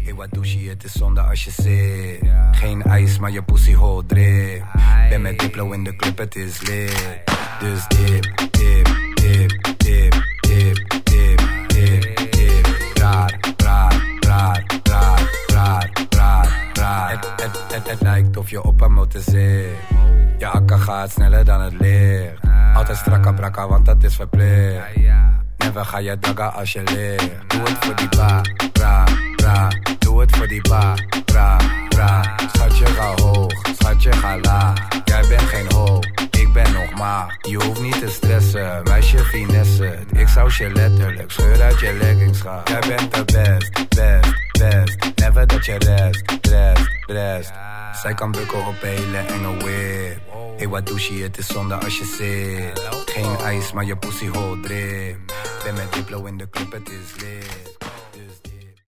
Hey, wat douche, het is zonde als je zit. Geen ijs, maar je pussy hole drip. Ben met Diplo in de club, het is lit. Dus dip, dip, dip, dip, dip, dip, dip, dip. Raar, raar, raar, raar, raar, raar, raar. Het lijkt of je op een motor zit. Je akka gaat sneller dan het licht. Altijd strakka brakka, want dat is verplicht. Never ga je dagga als je ligt. Doe het voor die ba, bra, bra. Doe het voor die ba, bra, bra. Schatje ga hoog, schatje ga laag. Jij bent geen ho, ik ben nog maag. Je hoeft niet te stressen, meisje finesse. Ik zou je letterlijk scheur uit je leggings gaan. Jij bent de best, best, best. Never dat je rest. Zij kan bukken op een hele enge whip. Hey, wat douche, het is zonde als je zit. Geen ijs, maar je pussy hole drip. Ben met Diplo in de club, het is lit.